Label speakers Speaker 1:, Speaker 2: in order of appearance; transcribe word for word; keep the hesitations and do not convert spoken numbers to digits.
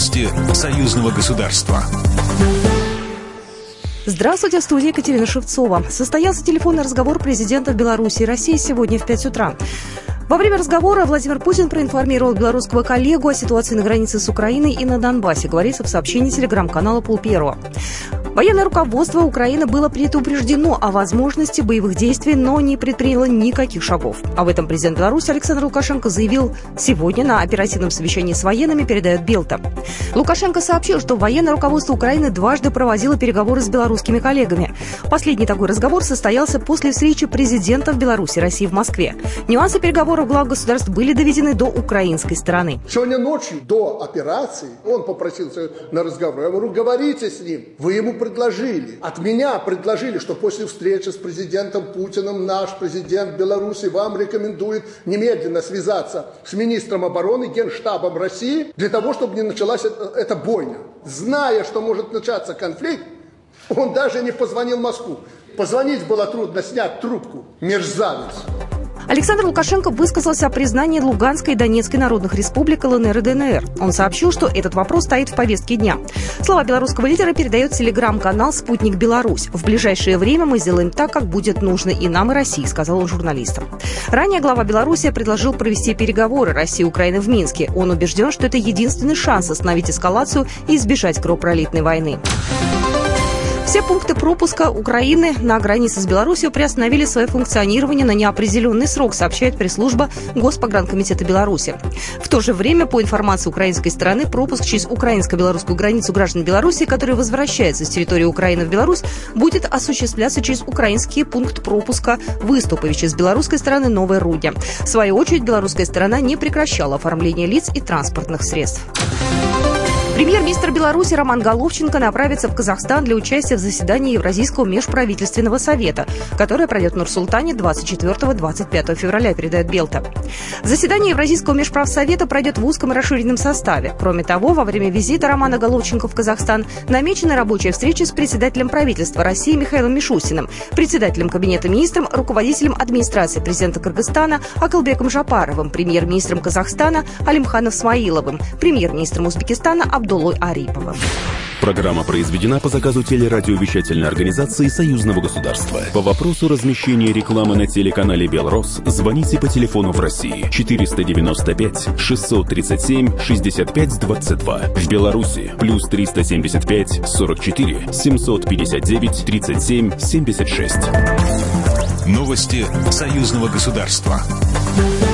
Speaker 1: Новости союзного государства.
Speaker 2: Здравствуйте, в студии Екатерина Шевцова. Состоялся телефонный разговор президентов Беларуси и России сегодня в пять утра. Во время разговора Владимир Путин проинформировал белорусского коллегу о ситуации на границе с Украиной и на Донбассе, говорится в сообщении телеграм-канала «Полперво». Военное руководство Украины было предупреждено о возможности боевых действий, но не предприняло никаких шагов. Об этом президент Беларуси Александр Лукашенко заявил сегодня на оперативном совещании с военными, передает Белта. Лукашенко сообщил, что военное руководство Украины дважды проводило переговоры с белорусскими коллегами. Последний такой разговор состоялся после встречи президентов Беларуси и России в Москве. Нюансы переговоров глав государств были доведены до украинской стороны.
Speaker 3: Сегодня ночью, до операции, он попросился на разговор. Я говорю, говорите с ним. Вы ему предложили. От меня предложили, что после встречи с президентом Путиным наш президент Беларуси вам рекомендует немедленно связаться с министром обороны, Генштабом России, для того, чтобы не началась эта, эта бойня. Зная, что может начаться конфликт, он даже не позвонил в Москву. Позвонить было трудно, снять трубку. Мерзавец.
Speaker 2: Александр Лукашенко высказался о признании Луганской и Донецкой народных республик ЛНР и ДНР. Он сообщил, что этот вопрос стоит в повестке дня. Слова белорусского лидера передает телеграм-канал «Спутник Беларусь». В ближайшее время мы сделаем так, как будет нужно и нам, и России, сказал он журналистам. Ранее глава Беларуси предложил провести переговоры России и Украины в Минске. Он убежден, что это единственный шанс остановить эскалацию и избежать кровопролитной войны. Все пункты пропуска Украины на границе с Беларусью приостановили свое функционирование на неопределенный срок, сообщает пресс-служба Госпогранкомитета Беларуси. В то же время, по информации украинской стороны, пропуск через украинско-белорусскую границу граждан Беларуси, которые возвращаются с территории Украины в Беларусь, будет осуществляться через украинский пункт пропуска Выступовичи с белорусской стороны Новой Руде. В свою очередь, белорусская сторона не прекращала оформление лиц и транспортных средств. Премьер-министр Беларуси Роман Головченко направится в Казахстан для участия в заседании Евразийского межправительственного совета, которое пройдет в Нур-Султане двадцать четвёртого — двадцать пятого февраля, передает Белта. Заседание Евразийского межправсовета пройдет в узком и расширенном составе. Кроме того, во время визита Романа Головченко в Казахстан намечена рабочая встреча с председателем правительства России Михаилом Мишустиным, председателем Кабинета министров, руководителем администрации президента Кыргызстана Акылбеком Жапаровым, премьер-министром Казахстана Алимханом Смаиловым, премьер-министром Узбекистана Абдуллой Ариповым.
Speaker 4: Программа произведена по заказу телерадиовещательной организации Союзного государства. По вопросу размещения рекламы на телеканале «Белрос» звоните по телефону в России четыреста девяносто пять шестьсот тридцать семь шестьдесят пять двадцать два. В Беларуси плюс триста семьдесят пять сорок четыре семьсот пятьдесят девять тридцать семь семьдесят шесть.
Speaker 1: Новости союзного государства.